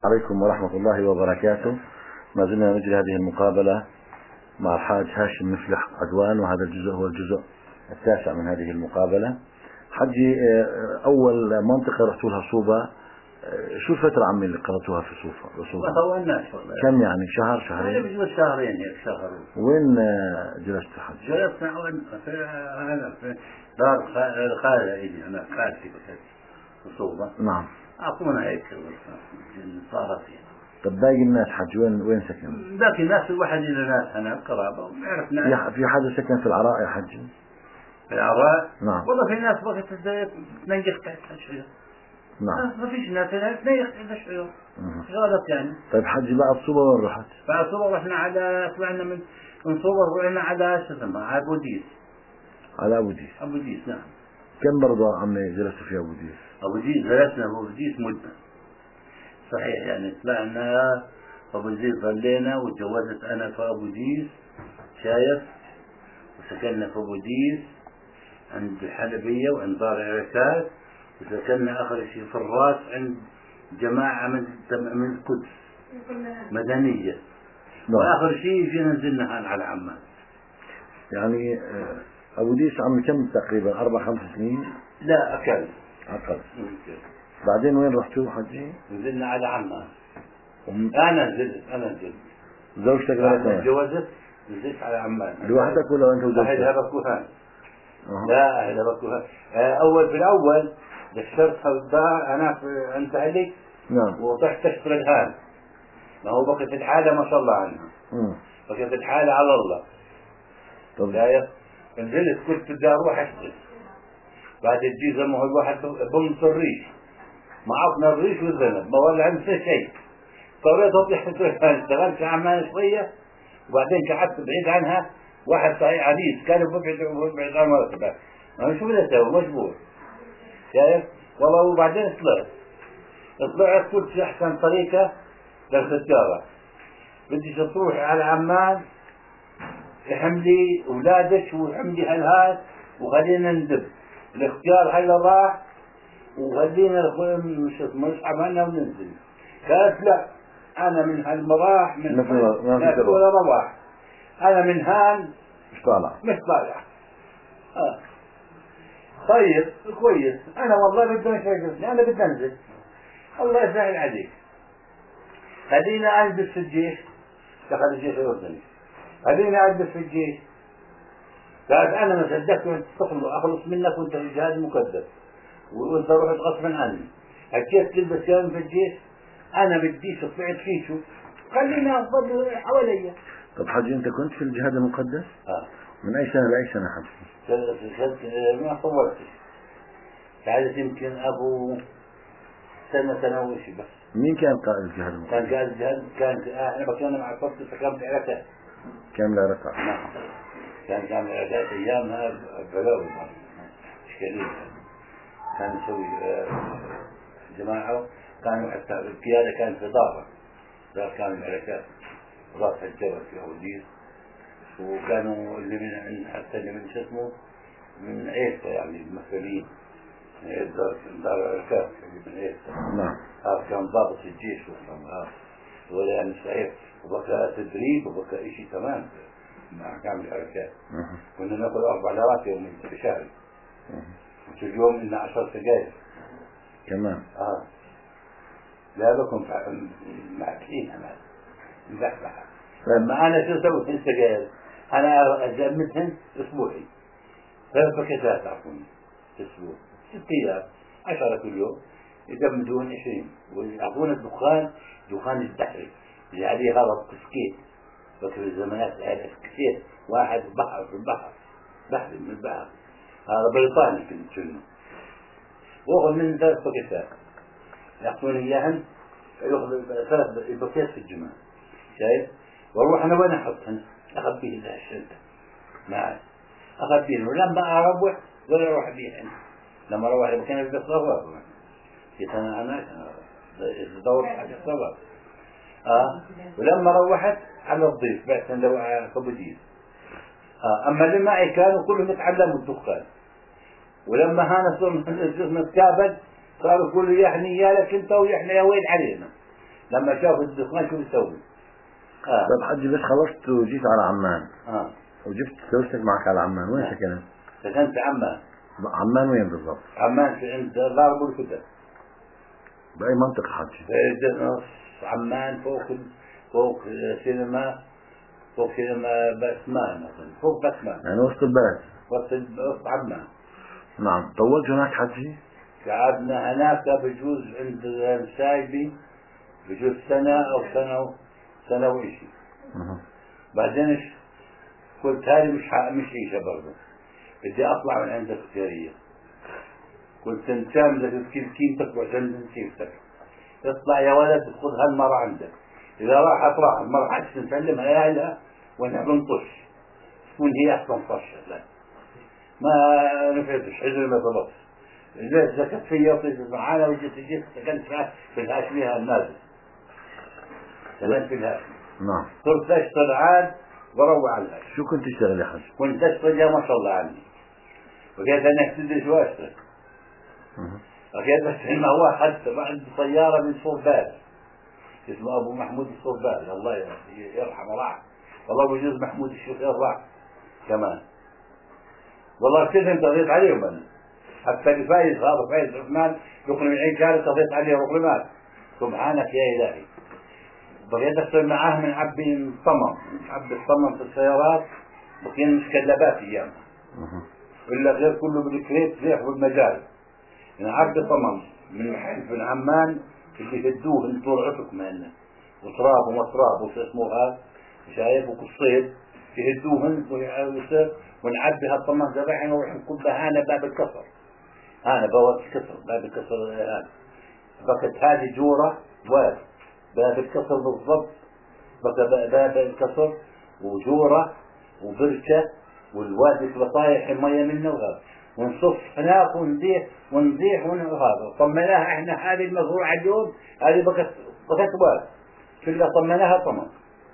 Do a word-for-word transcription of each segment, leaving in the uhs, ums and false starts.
عليكم ورحمة الله وبركاته. ما زلنا نجري هذه المقابلة مع الحاج هاشم مفلح عدوان، وهذا الجزء هو الجزء التاسع من هذه المقابلة. حجي، أول منطقة رحتوا لها صوبة، شو الفترة عمي اللي قضيتوها في صوبة؟ ما طولناش والله. كم يعني، شهر شهرين؟ بجوز شهرين هيك شهر. وين جلست حج؟ جلست في هنا في دار الخالة إلي، أنا خالتي في صوبة. نعم. أعطونا هيك صارت يعني. طب باقي الناس حج وين وين سكن؟ باقي الناس الواحد إلى ناس هنا قرابة ويعرف ناس. في حدا سكن في العراء يا حجي؟ في العراء؟ نعم. والله في ناس بقت تنجح تحت الشجرة. نعم. ما فيش ناس هنا تنجح تحت الشجرة. غلط يعني. طيب حجي، بعد صوبة وين رحت؟ بعد صوبة رحنا على طلعنا من من صوبة رحنا على شو اسمه على أبو ديس. على أبو ديس. أبو ديس نعم. كم برضه عمي جلستوا في أبو ديس؟ أبو ديس جلسنا أبو ديس مدة صحيح يعني. طلعنا أبو ديس ظلينا وتجوزت أنا في أبو ديس شايف، وسكننا في أبو ديس عند الحلبية وعند دار العركات، وسكننا آخر شيء في الراس عند جماعة من من القدس مدنية. وآخر شيء جينا نزلنا على عمان. يعني أبو ديس عمي كم تقريبا، أربع خمس سنين؟ لا أقل. أقل. بعدين وين رحتوا حجي؟ نزلنا على عمان. أنا نزلت أنا نزلت. زوجتك بعد تجوزت نزلت على عمان. لوحدك ولا أنت وزوجتك؟ أهلها بكوهان. لا أهلها بكوهان. أول بالأول دشرت الدار أنا في عند أهلي. نعم. وطحت تشتري الهان. ما هو بقيت الحالة ما شاء الله عنها. امم. بقيت الحالة على الله. طب شايف؟ نزلت كنت بدي أروح أشتري. بعد تجي زي ما هو الواحد بمط الريش. ما عطنا الريش والذنب، ما ولا عندي شيء. اضطريت اطلع اشتغلت في عمان شوية، وبعدين قعدت بعيد عنها. واحد صحيح عزيز كان ببعد ببعد عن مرتبه. انا شو بدي اسوي؟ مجبور. شايف؟ والله. وبعدين طلعت. طلعت قلت في احسن طريقة للختارة. بديش تروح على عمان تحملي اولادك وحملي هالهات وخلينا ندب. الاختيار هلا راح وخلينا مش نصحى معنا وننزل. قالت لا، انا من هالمراح من مثل ولا رواح، انا من هان مش طالع مش طالع. آه. طيب كويس. انا والله بدي اشتغل، انا بدي انزل. الله يسهل عليك. خلينا البس في الجيش. دخل الجيش الاردني. خلينا البس في الجيش. قالت انا ما صدقت وانت تخلص اخلص منك وانت في الجهاد مكدس وانت رحت غصبا عني. كيف تلبس يوم في الجيش؟ انا بديش طلعت فيه شو؟ خلينا افضل حواليا. طب حجي، انت كنت في الجهاد المقدس؟ اه. من اي سنة لاي سنة حجي؟ ما صورتش. قعدت يمكن ابو سنة سنة وشي بس. مين كان قائد الجهاد المقدس؟ كان قائد الجهاد كان احنا بكينا مع فرقة سكان العراقات. كان العراق. نعم. كان كان العراقات ايامها بلاوي اشكالية. كان يسوي جماعة كانوا حتى القيادة كانت في ضارة. ذا كان العراقات راس الجبل في أوديس. وكانوا اللي من حتى اللي من شو اسمه من عيسى يعني المسؤولين دار دار العراقات اللي من عيسى. نعم. هذا كان ضابط الجيش وكان ولا يعني صحيح. وبقى تدريب وبقى إشي تمام مع كامل العراقات. كنا ناخذ أربع ليرات يوميا في شهر. وفي اليوم إلنا عشر سجاير كمان. اه. لا بكون معكين انا مزحزحة. لما انا شو سويت في السجاير؟ انا اجمدهن اسبوعي ثلاث باكيتات اعطوني في الاسبوع ست ايام عشرة كل يوم يجمدون عشرين ويعطونا الدخان دخان البحري اللي عليه هذا التسكيت. فكر الزمانات هذا التسكيت واحد بحر في البحر بحري من البحر هذا بريطاني كنت شنو واخذ من ثلاث باكيتات يعطوني اياهن ياخذ ثلاث باكيتات في الجمعة. شايف؟ واروح انا وين احطهن؟ اخبيه لها الشنطة معي اخبيه ولما اروح ولا اروح بيهن. لما اروح المكان بدي اتصور في سنة انا ادور حاجة اتصور. اه. ولما روحت على الضيف بعد لو كبديس. اه. اما اللي معي كانوا كلهم يتعلموا الدخان. ولما هانا صرنا نتقابل صاروا كله يحني يا لك انت ويحني يا ويل علينا. لما شافوا الدخان شو بيسوي؟ آه. طيب حجي بس خلصت وجيت على عمان. اه وجبت زوجتك معك على عمان، وين سكنت؟ سكنت في عمان. عمان وين بالضبط؟ عمان في عند دار ابو الفتى. بأي منطقة حجي؟ في نص عمان فوق فوق سينما فوق سينما بسمان مثلا، فوق بسمان. يعني وسط البلد. وسط وسط عمان. نعم. طولت هناك حجي؟ قعدنا هناك بجوز عند سايبي بجوز سنة أو سنة سنة وإشي. بعدين قلت هذه مش مش عيشة برضه، بدي أطلع من عند السكرية. قلت أنت كاملة كيف كيمتك وعشان نسيبتك، اطلع يا ولد خذ هالمرة عندك، إذا راحت راحت، ما راحتش نسلمها لها ونحن بنطش تكون هي أحسن طشة. لا ما نفعتش، حجر ما طلبت. إذا زكت فيا وطلعت معانا وجيت جيت سكنت في الهاشمية النازل. سكنت في الهاشمية. نعم. صرت أشتغل عاد وروع على الهاشمية. شو كنت تشتغل يا حج؟ كنت أشتغل يا ما شاء الله عني. وكيف أنا أكتدش وأشتغل. وكيف بس ما هو حتى بعد سيارة من صوبال اسمه أبو محمود الصوبال، الله يرحمه راح. والله بجوز محمود الشوفير راح كمان. والله كثير انتظرت عليهم أنا. حتى الفايز هذا فايز عثمان يقول من عين كانت قضيت عليه رقمات. سبحانك يا إلهي. بقيت أشتغل معاه من عبي الصمم، من عبي الصمم في السيارات، بقينا مش كلابات أيام. إلا غير كله بالكريت زيح بالمجال. من عبي صمم من محل في عمان اللي يهدوه انتوا رعتك مهنا. وتراب ومطراب وش اسمه هذا شايف وقصيد يهدوهن ويصير ونعبي هالطمن تبعنا ونروح نكبها هنا باب الكسر. هنا باب الكسر باب الكسر هذا. بقت هذه جورة واد باب الكسر بالضبط. بقى باب الكسر وجورة وبركة والواد يبقى طايح المية منه وهذا. ونصف هناك ونزيح ونزيح وهذا. طمناها احنا هذه المزروعة اليوم هذه بقت بقت واد. كلها طمناها طمن.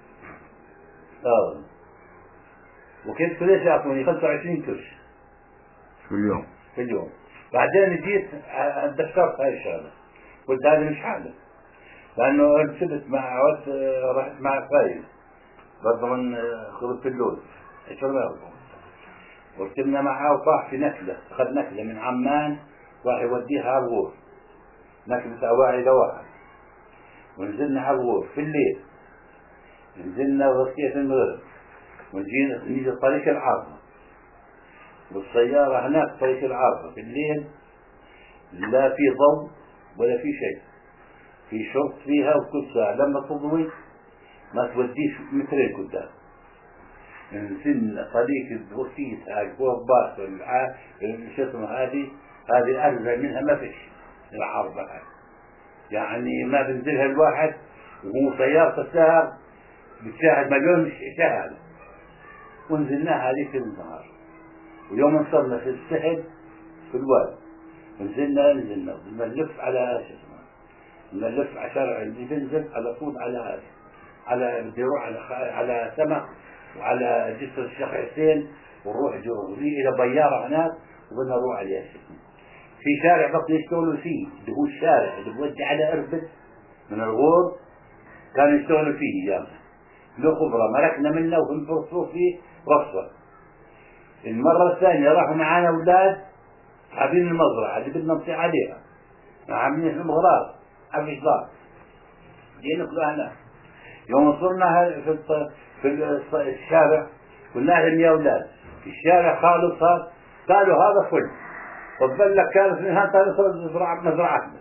اه وكيف كلش يعطوني خمسة وعشرين كرش في اليوم في اليوم. بعدين جيت دشرت هاي الشغله قلت هذه مش حالة، لانه ركبت مع رحت مع فايز برضه من خروج اللوز شربه وركبنا معاه وطاح في نكله. اخذ نكله من عمان راح يوديها على الغور، نكله اواعي لواحد. ونزلنا على الغور في الليل، نزلنا وغطية المغرب ونجينا نيجي طريق العارضة والسيارة هناك طريق العارضة في الليل لا في ضوء ولا في شيء، في شرط فيها وكل ساعة لما تضوي ما توديش مترين قدام. نزلنا طريق البوسيس هاي الباص شو اسمه هذه هذه أرزل منها ما فيش العارضة هاي، يعني ما بنزلها الواحد وهو سيارة السهر بتشاهد مليون شاهد. ونزلناها هذيك النهار ويوم وصلنا في السهل في الواد ونزلنا نزلنا بنلف على شو اسمه بنلف على شارع اللي بنزل على طول على هذا على بدي اروح على على سمك وعلى جسر الشيخ حسين ونروح جوزي الى بيارة هناك وبدنا نروح على شو اسمه في شارع بقى يشتغلوا فيه اللي هو الشارع اللي بودي على اربد من الغور كانوا يشتغلوا فيه ايام له خبرة ملكنا منه وهم فيه رصة. المرة الثانية راحوا معانا أولاد حابين المزرعة اللي بدنا نطيع عليها عاملين في المغراض حبش ضار جينا كلها هناك. يوم وصلنا في في الشارع قلنا لهم يا أولاد في الشارع خالص هذا قالوا هذا فل وتظل لك كانت من هذا مزرعتنا.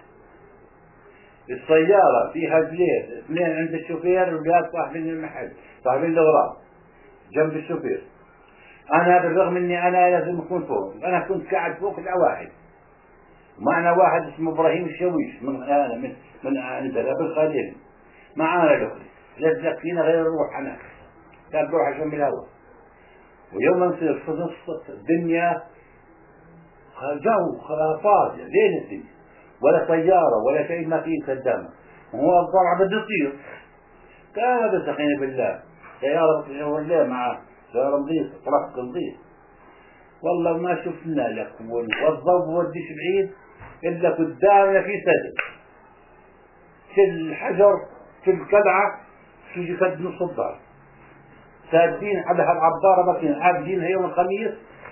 السيارة فيها بليد اثنين عند الشوفير وقال صاحبين المحل صاحبين الأغراض جنب الشوفير. أنا بالرغم إني أنا لازم أكون فوق، أنا كنت قاعد فوق العواهد معنا واحد اسمه إبراهيم الشويش من أنا من من عندنا بالخليل معانا الأخرى لزق فينا غير الروح هناك كان روح عشان بالهواء. ويوم نصير في نص الدنيا جو فاضي لين الدنيا ولا سيارة ولا شيء ما فيه قدامه وهو الضرع بده يطير. كان بسخين بالله سيارة بتشاور ليه مع سيارة نظيفة طرق نظيف والله ما شفنا لك والضوء وديش بعيد إلا قدامنا في سد كل حجر كل قلعة تيجي قد نص الدار، سادين على هالعبارة بكين عابدينها يوم الخميس،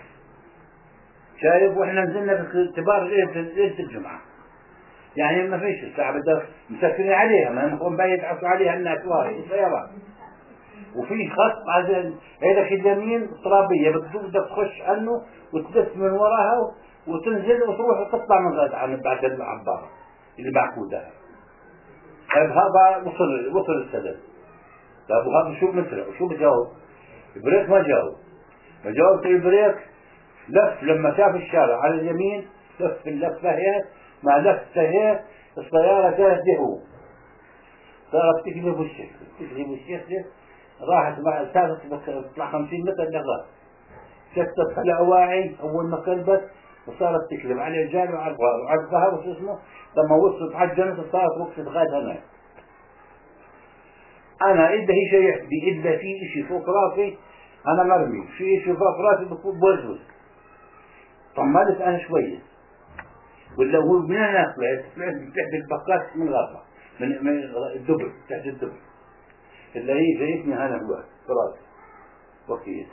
شايف؟ واحنا نزلنا باختبار ليلة الجمعة، يعني ما فيش الساعة بدها مسكرين عليها، ما نقوم بقى يدعسوا عليها الناس واحد سيارات، وفي خط عشان هذا في اليمين ترابية بدك تخش عنه وتدس من وراها وتنزل وتروح وتطلع من غاد عن بعد العبارة اللي معقودة. طيب هذا وصل وصل السدد. طيب وهذا شو مسرع وشو بجاوب؟ البريك ما جاوب، ما جاوب البريك، لف لما شاف الشارع على اليمين لف اللفة هي، مع لفة هي السيارة كانت هو صارت تقلب الشيخ تقلب الشيخ، راحت مع سافت تطلع خمسين متر لغاية شتت على أواعي أول ما قلبت وصارت تقلب على الرجال وعلى الظهر وشو اسمه، لما وصلت على الجنة صارت وقفت غاد هناك. أنا إذا هي شيء يحبي إذا في إشي فوق راسي أنا مرمي، في إشي فوق راسي بوجوز. طملت أنا شوية ولا هو من أنا طلعت طلعت تحت البقات من غابة من من الدبر تحت الدبر اللي هي جايتني أنا هو راسي وكيت.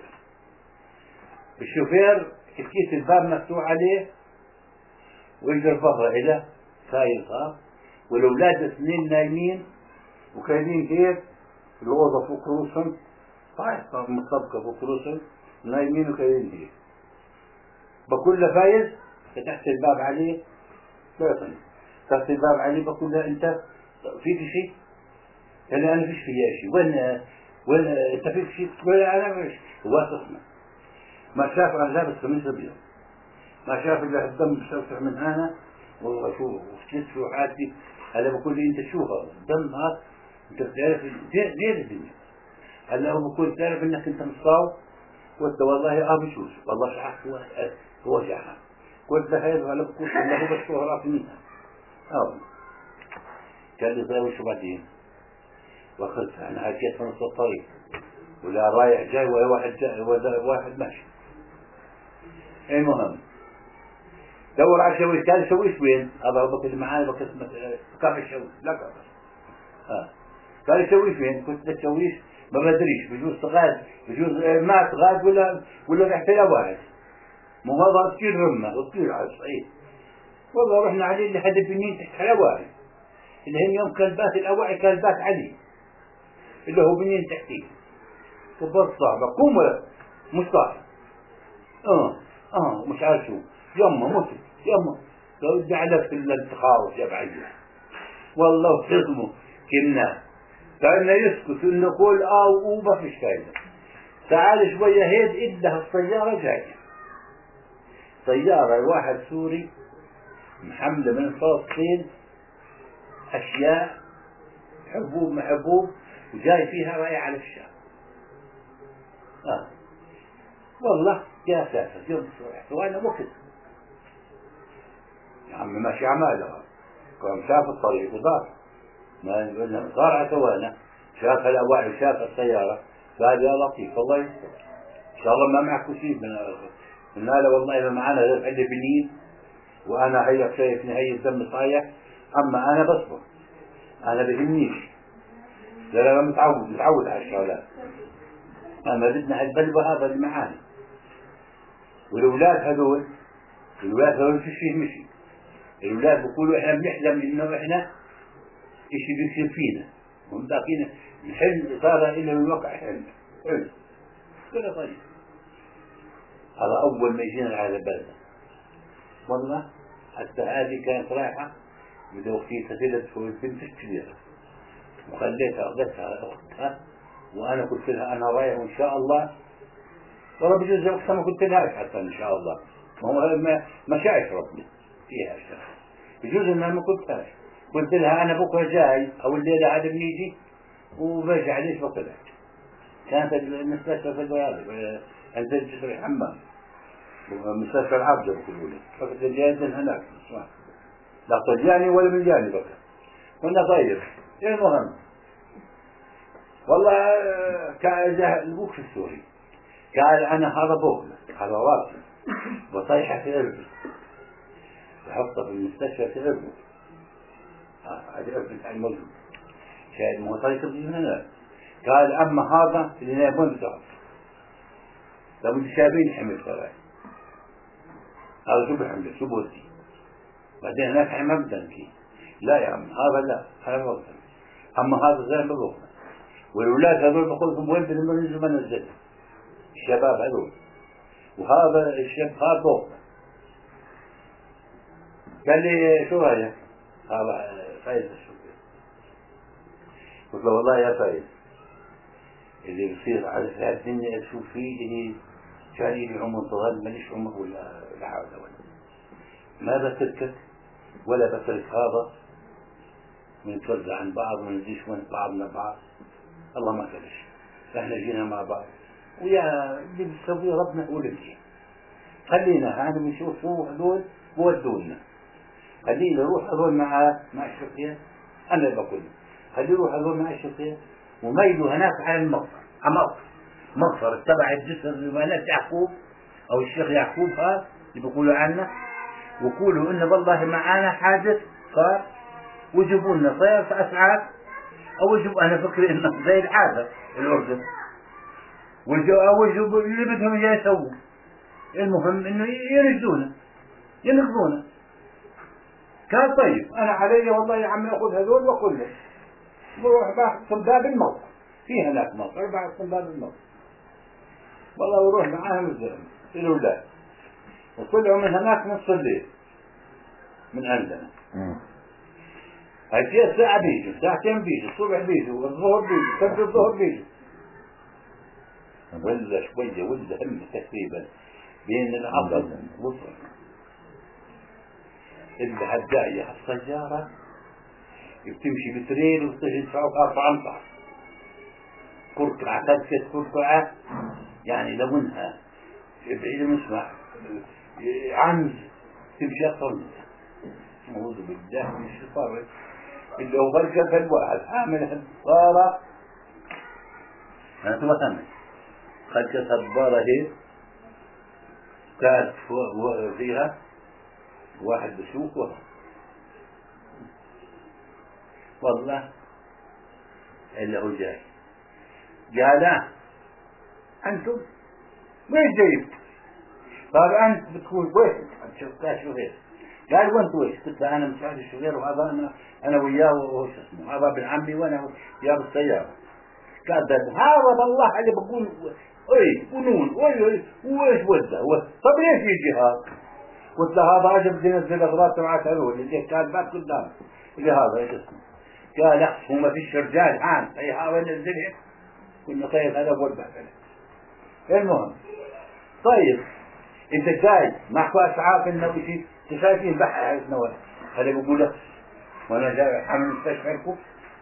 الشوفير كيس الباب مفتوح عليه ويجر بره إلى خايفة، والأولاد اثنين نايمين وكاينين هيك الأوضة فوق رؤوسهم، طايح مطبقة فوق رؤوسهم نايمين وكاينين هيك. بقول له فايز فتحت الباب عليه، لا يصنع فتحت الباب عليه بقول له أنت فيك شيء؟ قال لي أنا فيش فيها شيء. وين وين أنت فيك شيء؟ تقول أنا فيش. هو اسمع ما شاف أنا لابس قميص أبيض، ما شاف إلا الدم بشوشع من هنا، والله شو وشلت شو حالتي. هلا بقول لي أنت شوفها الدم هذا أنت بتعرف غير الدنيا. هلا هو بقول تعرف إنك أنت مصاب؟ قلت والله أه بشوش والله شعرت هو هو جاها. قلت له هذا هلا بقول له هو بس هو راسي منها. أه قال لي طيب وشو بعدين؟ وأخذت أنا حكيت من نص الطريق ولا رايح جاي ولا واحد جاي ولا واحد ماشي. المهم دور على شويش، قال شويش وين؟ هذا هو اللي معاي بس كاف الشويش لا كاف. ها قال شويش وين؟ قلت له شويش ما بدريش بجوز تغاد بجوز مات غاد ولا ولا رحت له واحد. مو هذا كثير رمة وكثير على الصعيد. والله رحنا عليه اللي حد بنين تحت الأواعي اللي هم يوم كلبات الأواعي كلبات علي اللي هو بنين تحتيه. كبرت صعبة قوم ولا مش صعب. اه اه مش عارف شو يما مت يما لو ادعي لك الا التخارج يا بعيد والله خصمه كنا كأنه يسكت انه يقول اه وما فيش فايدة. تعال شوية هيد ادها السيارة جاية، سيارة واحد سوري محملة من فلسطين اشياء حبوب محبوب وجاي فيها رايح على الشام. آه. والله يا ساتر يوم رحت وانا وقت يا عمي ماشي عماله كان شاف الطريق وضار ما قلنا صار على سوانا شاف الاواعي وشاف السياره قال يا لطيف الله يستر ان شاء الله ما معك شيء من قلنا له والله ما معنا غير عندي بنين وانا هيك شايفني هي الدم صايح، اما انا بصبر انا بهمنيش لأن انا متعود متعود على الشغلات. اما بدنا هالبلبه هذا اللي معانا والأولاد هذول الأولاد هذول فيش فيه مشي. الأولاد بيقولوا إحنا بنحلم إنه إحنا إشي بيصير فينا وهم باقيين الحلم صار إلا من واقع حلم حلم كله طيب. هذا أول ما يجينا على البلد والله حتى هذه كانت رايحة بدها وقتها تلد فوق البنت الكبيرة وخليتها أخذتها على أختها وأنا قلت لها أنا رايح وإن شاء الله والله بجوز وقتها ما قلت لهاش حتى إن شاء الله ما هو ما, ما شايف ربي فيها أشياء بجوز إنها ما قلتهاش. قلت لها أنا بكرة جاي أو الليلة عاد بنيجي وبرجع ليش بطلع. كانت المستشفى في البياض عند الجسر الحمام مستشفى العبدة بقولوا لي فقط الجايزين هناك لا طلياني ولا من جاني بكرة كنا طيب. المهم والله كان البوك السوري قال أنا هذا بغلة هذا راسي بطيحة في قلبي بحطها في المستشفى في قلبي هذا ابن الموجود شاهد مو طريق من هنا. قال أما هذا اللي يبون بتعرف لو متشابهين حمل سواء هذا شو بحمله شو بودي بعدين هناك حين ما بدنكي لا يا عم هذا لا هذا وقت أما هذا زي ما بقول والأولاد هذول بقولهم وين بننزل ما نزل الشباب هذول وهذا الشاب هذا فوق. قال لي شو رأيك؟ هذا فايز شو قلت له والله يا فايز اللي بصير على في الدنيا تشوف فيه اللي جاري لي عمر صغير ماليش عمر ولا لا حول ولا ما بتركك ولا بترك هذا ونتوزع عن بعض ونزيش من بعضنا بعض. الله ما كلش احنا جينا مع بعض ويا اللي بيسويه ربنا هو اللي بيجي. خلينا هذا بنشوف شو هذول بودونا خلينا نروح هذول مع مع الشرطية. أنا بقول خلينا نروح هذول مع الشرطية وميلوا هناك على المغفر عمار مغفر تبع الجسر البنات يعقوب أو الشيخ يعقوب هذا اللي بيقولوا عنه وقولوا إن والله معانا حادث صار وجبوا لنا طير في أسعار أو وجبوا أنا فكري إنه زي العادة الأردن أو وجبوا اللي بدهم إياه يسووا. المهم إنه يرجدونا ينقذونا. قال طيب أنا علي والله يا عم أخذ هذول وأقول لك بروح باخذ صنداب الموت في هناك موت أربعة صنداب الموت والله وروح معاهم الزلمة الأولاد وطلعوا من هناك نص الليل من عندنا. هاي الساعة بيجوا ساعتين بيجوا الصبح بيجوا الظهر بيجوا فجر الظهر بيجوا ولا شوية ولا هم تقريبا بين العصر وصل اللي هالجاية السيارة بتمشي بترين وتجي تدفعوك أربع أمتار كركعة تلفت كركعة يعني لونها بعيد المسمع عنز تمشي أكثر منها. أعوذ بالله من الشيطان اللي هو بركة الواحد عامل هالصارة أنا تفهمت خلقت هالصارة هي كانت فيها واحد بسوقها والله اللي هو جاي قال أنتم وين جايب؟ قال أنت بتكون وين؟ شفتها شو غير؟ قال وانت وين؟ قلت له أنا مساعد الشغير وهذا أنا أنا وياه وش اسمه هذا ابن عمي وأنا وياه بالسيارة. قال هذا والله اللي بقول أي ونون أي أي وإيش وده؟ طب ليش يجي هذا؟ قلت له هذا عجب ينزل الأغراض تبعت هذول اللي قال بات قدام اللي هذا ايش اسمه؟ قال لا هو ما فيش رجال عام اي هذا ينزلها كنا طيب هذا اول بهدله. المهم طيب انت جاي معك اسعاف انه شيء شايفين بحر على النواه هذا بقول لك وانا جاي حامل مستشفى الكوف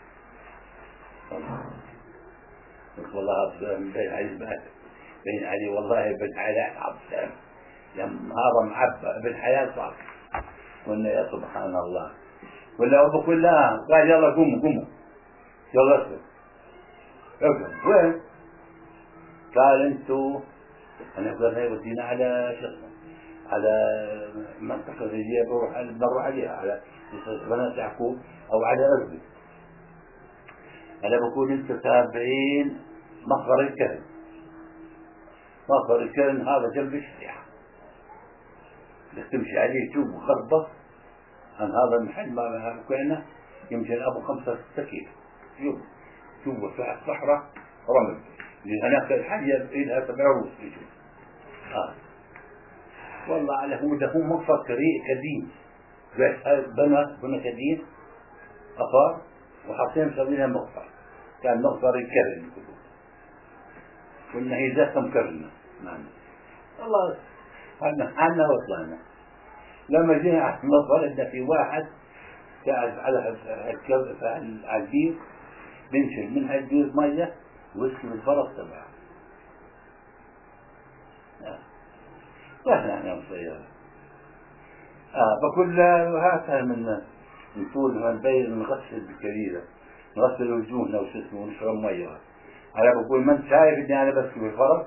والله هذا بين علي بين علي والله بن علاء عبد السلام لما هذا معبى ابن حلال صار قلنا يا سبحان الله ولا أبو كلها قال يلا قوموا قوموا يلا اسلم ارجع وين؟ قال انتوا انا اقول هاي ودينا على شغله على منطقه اللي بروح بنروح عليها على بنات يعقوب او على ارضي. انا بقول انتوا تابعين مخبر الكرم مخبر الكرم هذا جنب الشريعه بدك تمشي عليه تشوف خربه عن هذا المحل ما كنا يمكن ابو خمسة ستة كيلو يوم شوف في الصحراء رمل هناك الحية لها سبع روس يشوف آه. والله على هو ده هو مقصد قديم بنى بنى قديم أفار وحاطين مسوينها مقصر كان مقصر الكرم قلنا هي ذات مكرمة معنا والله عنا عنا وطلعنا. لما جينا على المصدر إن في واحد قاعد على على البير بنشل من هالبير مية واسم الفرس تبعه. رحنا احنا بالسيارة. اه بقول له هاتها من نطول من بين نغسل بالكبيرة نغسل وجوهنا وش اسمه ونشرب مية. أنا بقول ما أنت شايف إني أنا بس بالفرس؟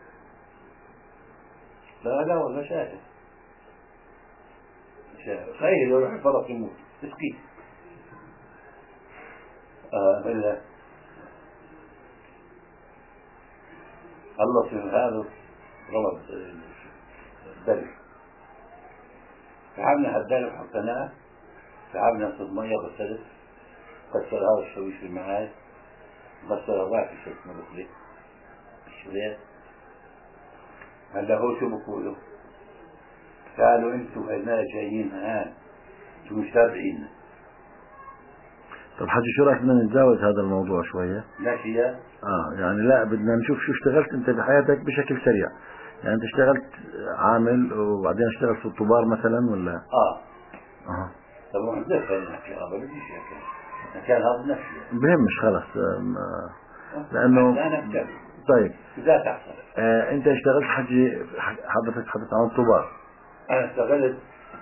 لا لا والله شايف. خير يروح الفرس يموت مسكين آه إلا خلص من هذا غلط الدلف. سحبنا هالدلف حطيناه، سحبنا صد مية غسلت، كسر هذا الشويش في المعاي، غسل الراكي شو اسمه بخلي الشريط. هلا هو شو بقولوا؟ قالوا انتوا هنا جايين هان انتوا مش تابعين. طب حجي شو رايك بدنا نتجاوز هذا الموضوع شوية؟ ماشي. اه يعني لا بدنا نشوف شو اشتغلت انت بحياتك بشكل سريع. يعني انت اشتغلت عامل وبعدين اشتغلت في الطبار مثلا ولا؟ اه اه طب ما عندك خلينا نحكي هذا بديش هيك كان هذا نفسي بهمش خلص آه لانه طيب اذا تحصل آه انت اشتغلت حجي حضرتك حضرتك عن الطبار. انا اشتغلت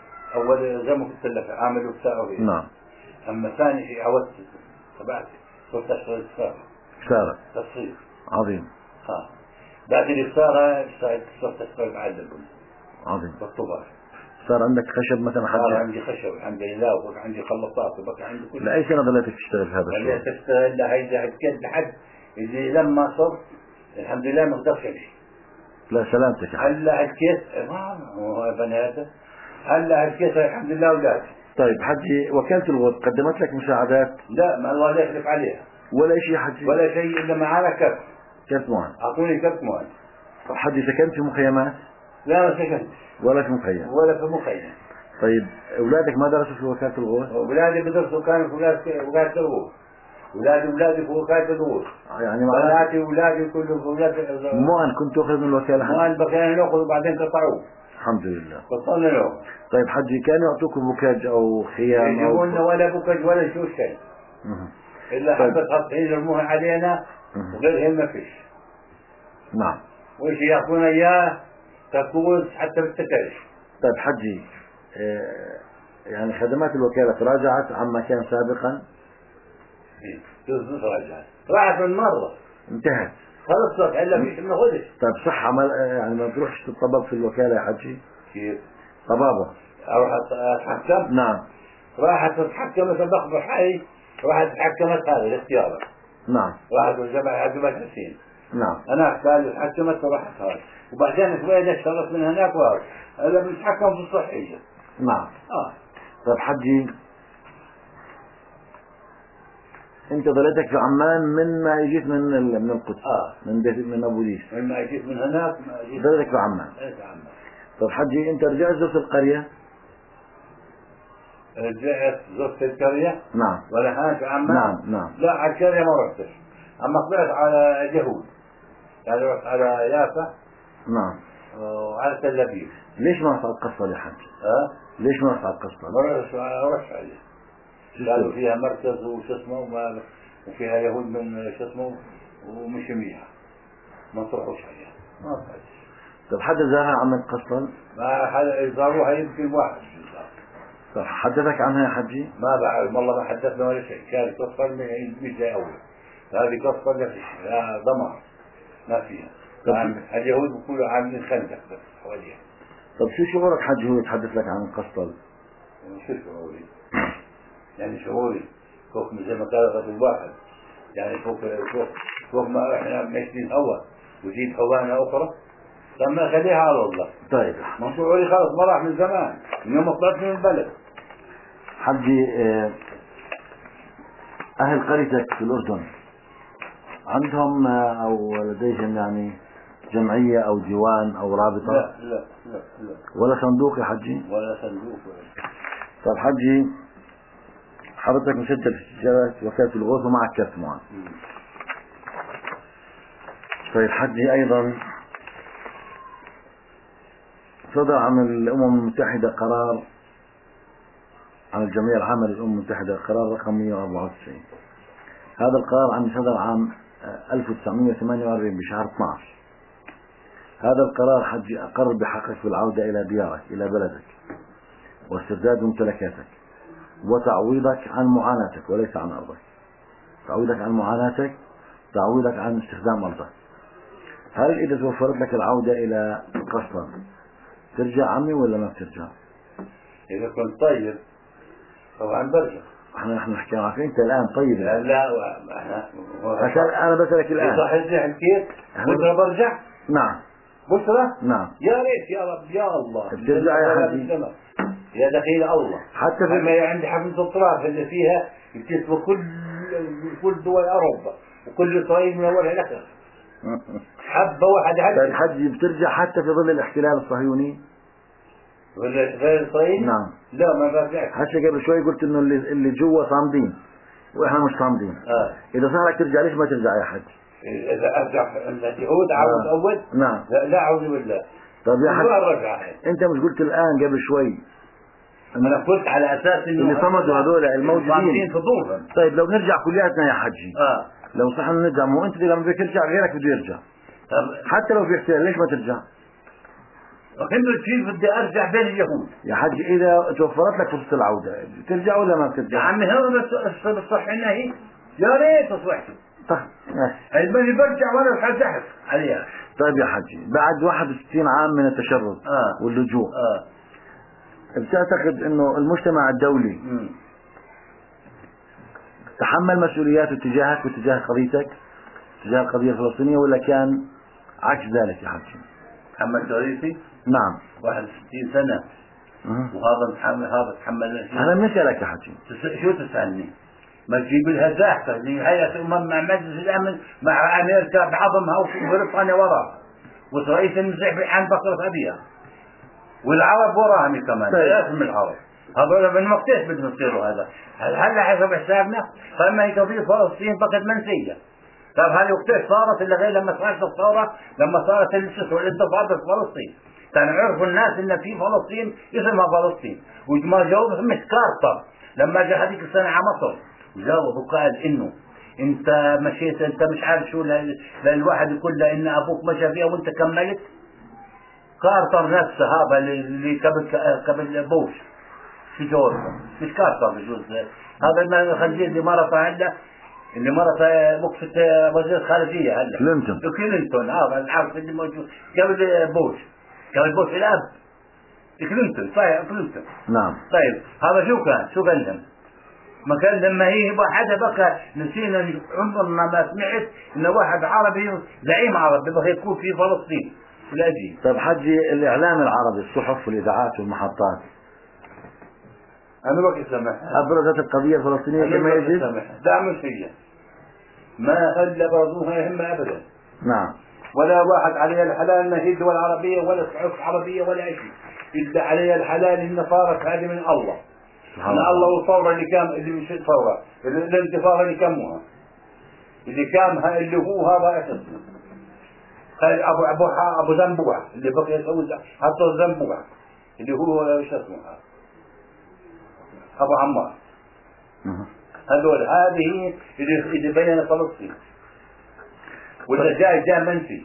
اول زي ما قلت لك عامل وسائل. نعم. اما ثاني شيء عودت تبعتي صرت اشتغل سارة سارة تصريف. عظيم. ها بعد السارة صرت اشتغل معلم عظيم بالطبار. صار عندك خشب مثلا حجي؟ صار عندي خشب وعندي لاوك وعندي خلطات وبقى عندي كل شيء. لأي سنة ظليتك تشتغل في هذا الشغل؟ ظليت اشتغل لهيدا حكيت لحد اللي لما صرت الحمد لله ما اقدرش امشي. لا سلامتك. هلا حكيت ما هو بنات هلا حكيت الحمد لله اولادي. طيب حجي وكالة الغوث قدمت لك مساعدات؟ لا ما الله يخلف عليها ولا شيء حجي؟ ولا شيء الا معانا كبت. كبت معن. اعطوني كبت معن. حجي سكنت في مخيمات؟ لا ما سكنت. ولا في مخيم؟ ولا في مخيم. طيب اولادك ما درسوا في وكالة الغوث؟ اولادي بدرسوا كانوا في وكالة الغوث. اولادي اولادي في وكالة الغوث. يعني بناتي اولادي كلهم في وكالة الغوث. معن كنت تاخذ من الوكالة؟ معن بقينا ناخذ وبعدين قطعوه. الحمد لله. بطلنا لهم. طيب حجي كانوا يعطوكم بوكاج او خيام يجيبوا لنا ولا بوكاج ولا شو شيء. الا طيب. حبة خطين يرموها علينا وغيرهم ما فيش. نعم. وش يعطونا اياه ككوز حتى بالتكاليف. طيب حجي آه يعني خدمات الوكالة تراجعت عما كان سابقا؟ ايه تراجعت. راحت من مرة. انتهت. خلصت هلا فيش بناخذش. طيب صح عمل يعني ما تروحش تطبب في الوكالة يا حجي؟ كيف؟ طبابة. اروح اتحكم؟ نعم. راحت تتحكم مثلا بخبر حي راحت تحكمت هذا الاختيار. نعم. راحت الجماعة عجبت حسين. نعم. انا قال تحكمت وراحت هذا وبعدين شوية اشتغلت من هناك وهذا هلا بنتحكم في الصحية. نعم. اه طيب حجي انت ضليتك في عمان من ما اجيت من من القدس. اه من بيت من ابو ديس. من ما اجيت من هناك ما اجيت ضليتك في عمان. ايه في عمان. طيب حجي انت رجعت زرت القرية؟ رجعت زرت القرية؟ نعم. ولا هان في عمان؟ نعم نعم. لا على القرية ما رحتش. اما طلعت على جهود يعني رحت على يافا. نعم. وعلى تل ابيب. ليش ما رحت على القصة يا حجي؟ ها؟ ليش ما رحت على القصة؟ ما رحتش عليه. قالوا فيها مركز وش اسمه وما وفيها يهود من شو اسمه ومش منيحة ما تروحوش عليها ما رحتش. طب حدا زارها عم قصة؟ ما حدا زاروها يمكن واحد. طب حدثك عنها يا حجي؟ ما بعرف والله ما حدثنا ولا شيء. كانت قصة مش زي أول. هذه قصة لا فيش لا دمار ما فيها. اليهود بيقولوا عاملين خندق بس حواليها. طب شو شعورك حجي هو يتحدث لك عن القصة؟ شو شعوري؟ يعني شعوري فوق زي ما قال غد الواحد يعني فوق فوق فوق ما احنا ماشيين هوا وجيت هوانا اخرى. طب ما خليها على الله. طيب ما شعوري خلص ما راح من زمان من يوم طلعت من البلد. حجي اهل قريتك في الاردن عندهم او لديهم يعني جمعية او ديوان او رابطة؟ لا لا لا لا. ولا صندوق يا حجي؟ ولا صندوق ولا. طب حجي حضرتك مسجل في سجلات وكالة الغوث ومعك كرت معن. طيب حجي ايضا صدر عن الامم المتحدة قرار عن الجمعية العامة للامم المتحدة قرار رقم مئة وأربعة وتسعين. هذا القرار عم صدر عام ألف وتسعمئة وثمانية وأربعين بشهر اثني عشر. هذا القرار حجي اقر بحقك في العودة الى ديارك الى بلدك واسترداد ممتلكاتك وتعويضك عن معاناتك وليس عن أرضك. تعويضك عن معاناتك تعويضك عن استخدام أرضك. هل إذا توفرت لك العودة إلى قسطن ترجع عمي ولا ما بترجع؟ إذا كنت طيب طبعا برجع. احنا نحن نحكي معك انت الان. طيب لا لا احنا عشان انا بسألك الان صح ازاي كيف بكره برجع. نعم بكره نعم يا ريت يا رب يا الله بترجع يا حجي يا دخيل الله. حتى في ما عندي حفلة الطراف اللي فيها بتسوى كل كل دول اوروبا وكل اسرائيل من اولها لاخرها حبه واحده. الحج بترجع حتى في ظل الاحتلال الصهيوني ولا غير اسرائيل؟ نعم لا ما برجعش. هسه قبل شوي قلت انه اللي اللي جوا صامدين واحنا مش صامدين. آه. اذا صارك ترجع ليش ما ترجع يا حج؟ اذا ارجع اليهود عاود آه. اول؟ نعم لا لا اعوذ بالله. طيب يا حج رجع. انت مش قلت الان قبل شوي انا قلت على اساس انه اللي صمدوا هذول الموجودين فضولا. طيب لو نرجع كلياتنا يا حجي اه لو صح نرجع، مو انت لما بدك ترجع غيرك بده يرجع. حتى لو في احتلال ليش ما ترجع؟ وكنت كيف بدي ارجع بين اليهود يا حجي اذا توفرت لك فرصه العوده ترجع ولا ما بترجع؟ يا عمي هذا الصح عنا هي يا ريت صحتي. طيب ماشي ماني برجع ولا حزحف عليها. طيب يا حجي بعد واحد وستين عام من التشرد آه. واللجوء آه. بتعتقد انه المجتمع الدولي م. تحمل مسؤولياته تجاهك وتجاه قضيتك تجاه القضية الفلسطينية ولا كان عكس ذلك يا حجي؟ تحمل مسؤوليتي؟ نعم واحد وستين سنة أه. وهذا تحمل هذا تحمل. أنا بنسألك يا حجي شو تسألني؟ ما تجيب لها زاحفة هيئة الأمم مع مجلس الأمن مع أمريكا بعظمها وبريطانيا وراها ورئيس المسيح عن بكرة أبيها والعرب وراهم كمان. ثلاث من العرب هذول من وقتاش بدهم يصيروا هذا؟ هلا حسب حسابنا فما هي قضية فلسطين بقت منسية. طيب هذه وقتاش صارت إلا غير لما صارت الثورة لما صارت الانتفاضة في فلسطين كانوا عرفوا الناس إن في فلسطين اسمها فلسطين. وما جاوبهم مش كارتر لما جاء هذيك السنة على مصر جاوب وقال إنه أنت مشيت أنت مش عارف شو للواحد يقول له إن أبوك مشى فيها وأنت كملت. كارتر نفسه هذا اللي قبل قبل بوش في جورجيا مش كارتر بجوز هذا الخنزير اللي مرته عنده اللي مرته مقصة وزير الخارجية هلا كلينتون كلينتون هذا العارف اللي موجود قبل بوش قبل بوش الأب كلينتون صحيح كلينتون. نعم طيب هذا شو كان شو قال لهم؟ ما كان لما هي واحد بقى نسينا عمرنا ما سمعت إن واحد عربي زعيم عربي بقى يكون في فلسطين لا أجي. طيب حجي الإعلام العربي الصحف والإذاعات والمحطات أنا بقى سمح أبرزت القضية الفلسطينية كما يجب؟ دعم الشيء ما خلى برضوها يهمها أبدا. نعم ولا واحد عليها الحلال ما هي الدول العربية ولا الصحف العربية ولا شيء إلا عليها الحلال إن صارت هذه من الله من الله. والثورة اللي كان اللي مش الثورة الانتفاضة اللي كموها اللي كامها اللي هو هذا اسمه قال أبو أبو أبو زنبوع اللي بقي يسوي حطوا زنبوع اللي هو شو اسمه أبو عمار. هذول هذه اللي اللي بين فلسطين ولا جاي جاء منفي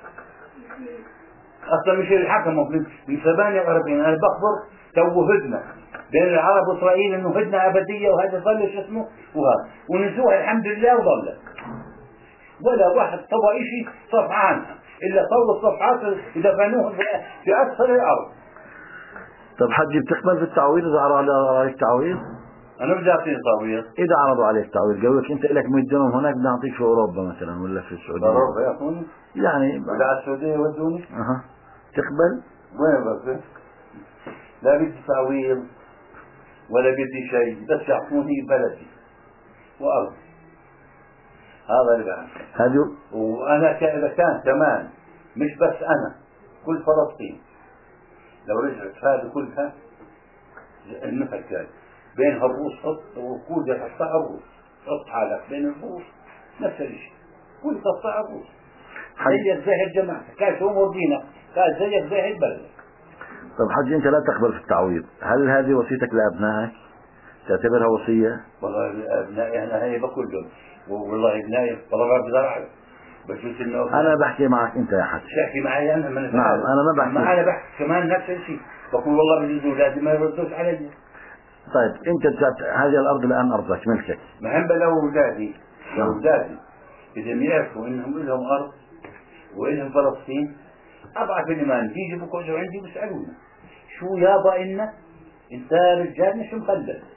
أصلا مش اللي حكموا من ثمانية وأربعين. أنا بخبر تو هدنة بين العرب وإسرائيل إنه هدنة أبدية وهذا ظل شو اسمه وهذا ونسوها الحمد لله وظلت ولا واحد طبع شيء صف عنها إلا طول الصفحات إذا بنوها في أسفل الأرض. طب حجي بتقبل في التعويض إذا عرضوا عليك تعويض؟ أنا بدي أعطيه تعويض. إذا عرضوا عليك تعويض قالوا لك أنت لك مية درهم هناك بدي أعطيك في أوروبا مثلا ولا في السعودية. أوروبا يعطوني؟ يعني ولا على السعودية يودوني؟ أها تقبل؟ وين بس؟ لا بدي تعويض ولا بدي شيء بس يعطوني بلدي وأرض هذا اللي بعمل. هذا وأنا إذا كان كمان مش بس أنا كل فلسطين لو رجعت هذه كلها المفكر بينها الروس حط وكود يحطها الروس حط حالك بين الروس نفس الشيء كل تقطع الروس زيك زي الجماعة كاش أمور دينك كاش زيك زي البلد. طب حجي أنت لا تقبل في التعويض هل هذه وصيتك لأبنائك تعتبرها وصية؟ والله أبنائي أنا هاي بقول لهم والله ابنائي والله بزرعه بشوف إنه أنا بحكي معك أنت يا حجي. تحكي معي أنا من نعم أنا ما بحكي ما أنا بحكي كمان نفس الشيء بقول والله بدي أولادي ما يردوش علي. طيب أنت هذه الأرض الآن أرضك ملكك. ما هم لو أولادي لو أولادي إذا يعرفوا إنهم لهم أرض وإلهم فلسطين أضعف الإيمان بيجي بقعدوا عندي بيسألونا شو يابا إنا أنت رجال مش مخلد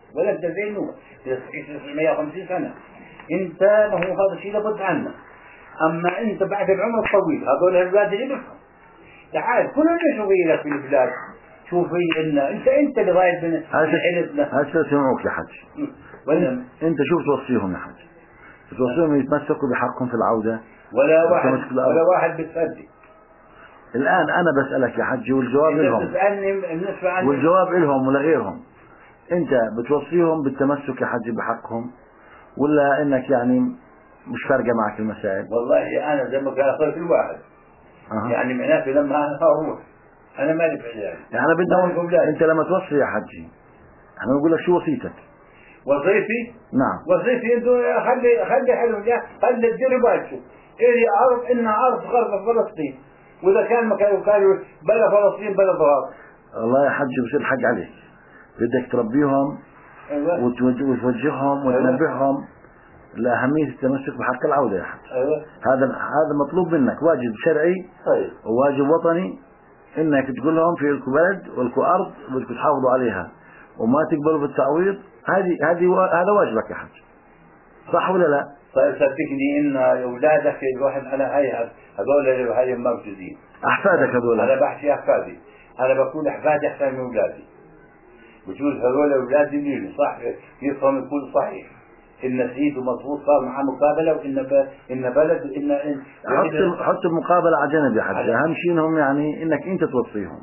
ولا انت زي نوح تعيش مئة وخمسين سنة. انت ما هو هذا الشيء لابد عنه. اما انت بعد العمر الطويل هذول الأولاد اللي بفهم تعال كلنا شوفي لك في البلاد شوفي لنا انت انت اللي غايب من عيلتنا. هسه سمعوك يا حج. ولا انت شوف توصيهم يا حج، توصيهم يتمسكوا بحقهم في العودة ولا واحد ولا واحد بتصدق. الآن أنا بسألك يا حج والجواب لهم، والجواب لهم ولغيرهم. أنت بتوصيهم بالتمسك يا حج بحقهم ولا إنك يعني مش فارقة معك المسائل؟ والله أنا زي ما قال أخوي كل واحد أه. يعني معناته لما أنا أروح أنا مالي في عيالي يعني أنا بدي أنت لما توصي يا حجي أنا بقول لك شو وصيتك؟ وظيفي؟ نعم وظيفي انتوا خلي خلي حلو خلي تديروا بالكم إلي أعرف إن أعرف غرب فلسطين وإذا كان مكان قالوا بلا فلسطين بلا ضرب. الله يا حجي بصير الحق عليك بدك تربيهم أيوة. وتوجههم وتنبههم أيوة. لأهمية التمسك بحق العودة يا حج أيوة. هذا هذا مطلوب منك واجب شرعي طيب. وواجب وطني إنك تقول لهم في لكم بلد ولكم أرض بدكم تحافظوا عليها وما تقبلوا بالتعويض. هذه هذه هذا واجبك يا حج صح ولا لا؟ طيب صدقني إن أولادك الواحد على هاي هذول اللي هاي موجودين أحفادك هذول. أنا بحكي أحفادي أنا بقول أحفادي أحسن من أولادي. بجوز هذول أولادي مين صح يفهم يكون صحيح إن نسيت ومضبوط صار مع مقابلة وإن ب... إن بلد وإن إن حط حط المقابلة على جنب يا حج. أهم شيء إنهم يعني إنك أنت توصيهم.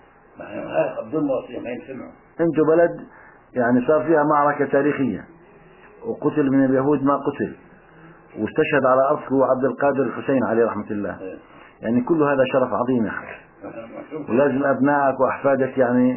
ما بدون ما أوصيهم ما يسمعوا. أنتوا بلد يعني صار فيها معركة تاريخية وقتل من اليهود ما قتل واستشهد على أرضه عبد القادر الحسين عليه رحمة الله. يعني كل هذا شرف عظيم يا حج ولازم أبنائك وأحفادك يعني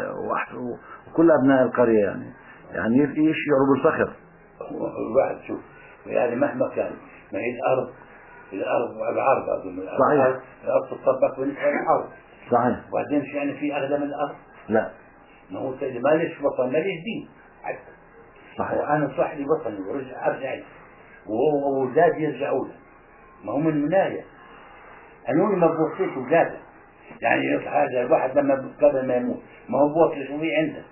وكل أبناء القرية يعني يعني يشعروا بالفخر. الواحد شوف يعني مهما كان ما هي الأرض الأرض العرض أظن صحيح الأرض تطبق بالنسبة للعرض صحيح. وبعدين مش يعني في أغلى من الأرض لا ما هو ما ليش وطن ما ليش دين حتى صحيح. وأنا صح لي وطني ورجع أرجع وهو وأولادي يرجعوا له ما هو من مناية أنوني ما بوصيش أولاده يعني هذا الواحد لما قبل ما يموت ما هو بوصي شو في عنده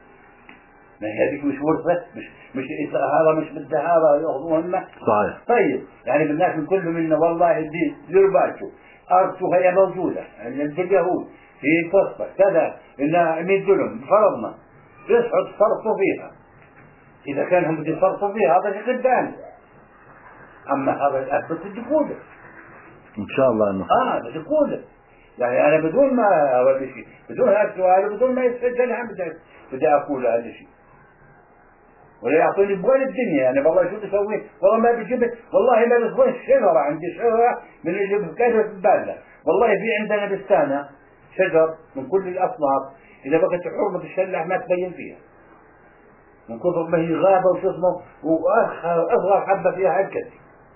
ما هي هذيك مش ورثة مش مش هذا مش بدها هذا ياخذوها لنا صحيح. طيب يعني بالناس من كل منا والله دي ديروا بالكم أرضه هي موجودة عند اليهود في قصة كذا إنها مية دلم فرضنا يصعد صرفوا فيها إذا كان هم بدي يصرفوا فيها هذا شيء قدام أما هذا الأسد بدي يقوله إن شاء الله إنه آه بدي يقوله يعني أنا بدون ما أول شيء بدون هذا السؤال وبدون ما يسجل هم بدي بدي أقول هذا الشيء ولا يعطوني بغير الدنيا يعني والله شو تسوي والله ما بيجيب والله ما بيصبون شجرة عندي شجرة من اللي بكذا في بالله والله في عندنا بستانة شجر من كل الأصناف إذا بقت حرمة الشلة ما تبين فيها من كثر ما هي غابة وشو اسمه وأصغر حبة فيها هكذا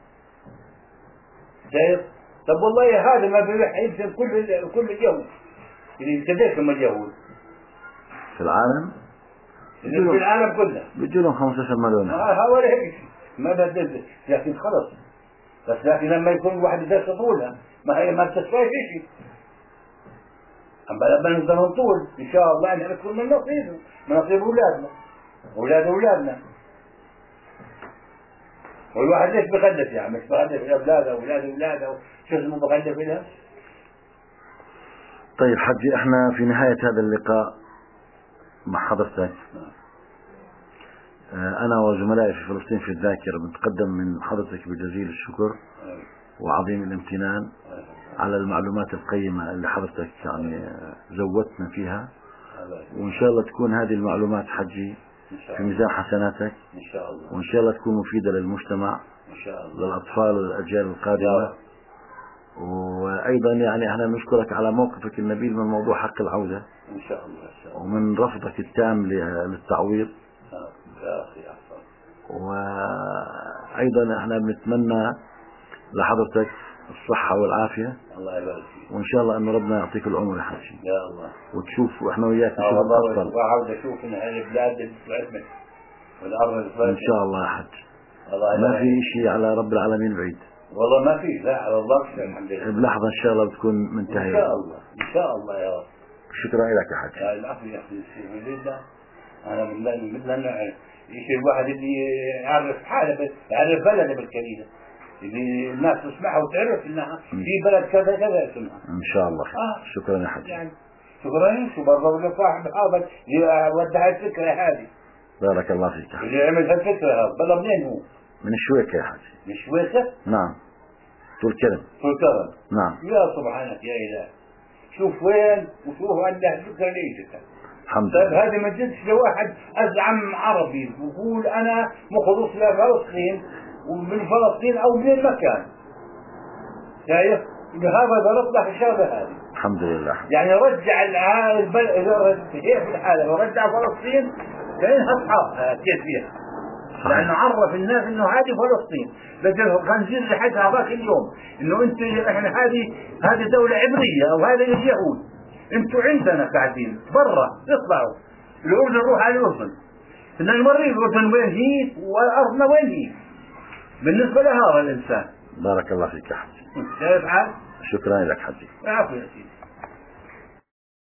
شايف طب والله هذا ما بيروح يمكن كل كل اليهود اللي يتديك من اليهود في العالم في العالم كله بيجوا لهم خمسة عشر مليون. ها ولا هيك ما بدل لكن خلص بس لكن لما يكون واحد يدرس طولها ما هي ما تسوي شيء أما لما نقدر نطول إن شاء الله إحنا نكون من نصيبه من نصيب أولادنا أولاد أولادنا والواحد ليش بخلف يعني مش بخلف أولاده أولاد أولاده شو اسمه بخلف لها. طيب حجي احنا في نهاية هذا اللقاء مع حضرتك أنا وزملائي في فلسطين في الذاكرة بنتقدم من حضرتك بجزيل الشكر وعظيم الامتنان على المعلومات القيمة اللي حضرتك يعني زودتنا فيها وإن شاء الله تكون هذه المعلومات حجي في ميزان حسناتك إن شاء الله وإن شاء الله تكون مفيدة للمجتمع إن شاء الله للأطفال والأجيال القادمة. وأيضا يعني احنا نشكرك على موقفك النبيل من موضوع حق العودة إن شاء الله, إن شاء الله. ومن رفضك التام للتعويض. يا أخي أحسن. وأيضا احنا بنتمنى لحضرتك الصحة والعافية. الله يبارك فيك. وإن شاء الله أن ربنا يعطيك العمر يا حجي. يا الله. وتشوف وإحنا وياك نشوف الأفضل. وعاود أشوف إن هذه البلاد اللي طلعت من والأرض اللي إن شاء الله يا حج. ما في شيء على رب العالمين بعيد. والله ما في لا على الله الحمد لله. بلحظة إن شاء الله بتكون منتهية. إن شاء الله إن شاء الله يا رب. شكرا لك يا حج. العفو يا أخي أنا من مثل أنه يصير الواحد اللي يعرف حاله بس يعرف بلده بالكليلة، اللي الناس تسمعها وتعرف إنها في بلد كذا كذا اسمها. إن شاء الله. آه. شكرا يا حجي. يعني شكرا. شو برضه لك واحد حافظ اللي ودع الفكرة هذه. بارك الله فيك. اللي عمل هالفكرة هذا بلا منين هو؟ من الشويكة يا حجي. من الشويكة؟ نعم. طول كرم. طول كرم. نعم. يا سبحانك يا إله. شوف وين وشوف عنده الفكرة ليش. الحمد طيب لله. هذه ما جتش لواحد أزعم عربي ويقول أنا مخلص لفلسطين ومن فلسطين أو من المكان. شايف؟ هذا غلط له الشغلة هذه. الحمد لله. يعني رجع البلد هي في الحالة ورجع فلسطين كأنها أصحابها كيف فيها. لأنه عرف الناس إنه هذه فلسطين. لكن الخنزير اللي حكى هذاك اليوم إنه أنت إحنا هذه هذه دولة عبرية أو هذه اليهود. أنتوا عندنا قاعدين برا اطلعوا. الأردن روح على الأردن. إن المريض الأردن وين هي وأرضنا وين هي. بالنسبة لهذا الإنسان. بارك الله فيك يا حجي. شايف حال؟ شكرا لك حجي. عفوا يا سيدي.